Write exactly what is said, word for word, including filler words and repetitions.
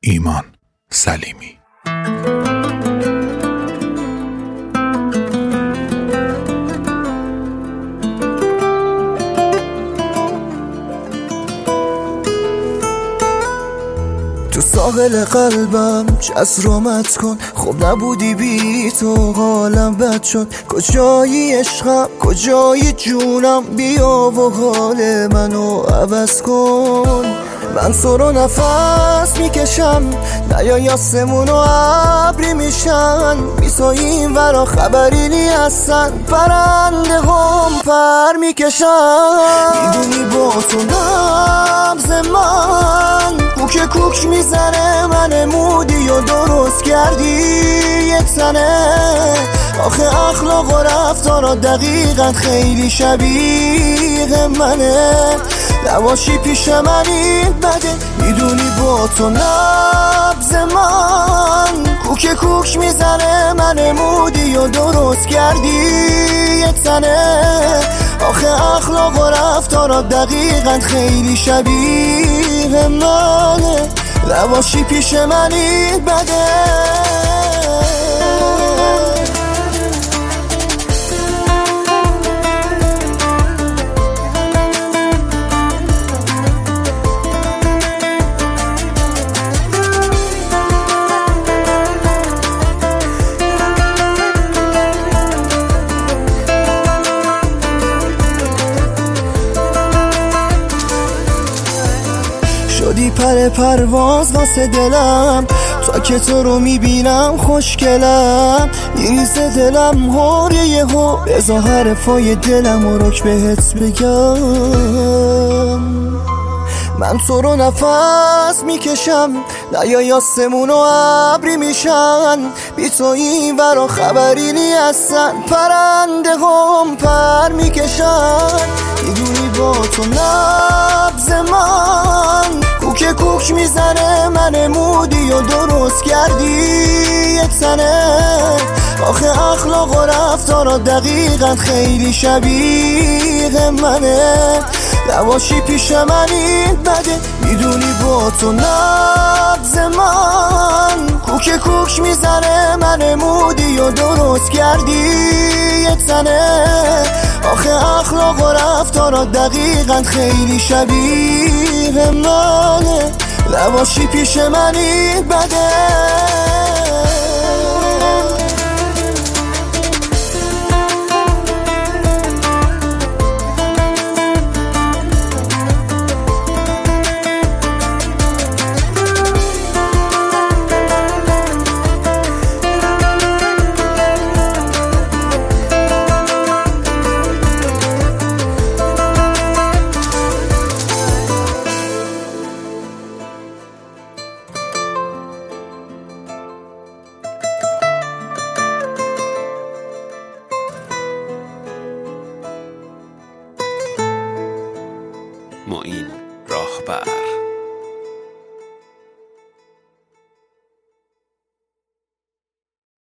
ایمان سلیمی. تو ساحل قلبم جز رامت کن، خب نبودی بی تو حالم بد شد. کجایی عشقم کجایی جونم، بیا و حال منو عوض کن. من تو رو نفس میکشم، نیای آسمون و ابری میشن. میسایی این ورا خبری نی هستن، پرنده هم پر میکشن. میدونی با تو نبض من کوک کوک میزنه، من مودی و درست کردی یه تنه. آخه اخلاق و رفتارا دقیقا خیلی شبیه منه. نباشی پیش من این بده، میدونی با تو نبض من کوک کوک میزنه، من مودی و درست کردی یه تنه. آخه اخلاق و رفتارا دقیقا خیلی شبیه منه. نباشی پیش من این بده. شدی پر پرواز واسه دلم، تا که تو رو میبینم خوشگلم. میریزه دلم هور یه هو، بذار حرفای دلم و رک بهت بگم. من تو رو نفس میکشم، نیای آسمون و ابری میشن. بی تو این ورا خبری نی هستن، پرنده هم پر میکشن. میدونی با تو نبض من کوک کوک میزنه، من مودی و درست کردی یه تنه. آخه اخلاق و رفتارا دقیقا خیلی شبیه منه. نباشی پیش من این بده، میدونی با تو نبض من کوک کوک میزنه، من مودی و درست کردی یه تنه. آخه اخلاق و رفتارا دقیقا خیلی شبیه منه. نباشی پیش من این بده. معین راهبر.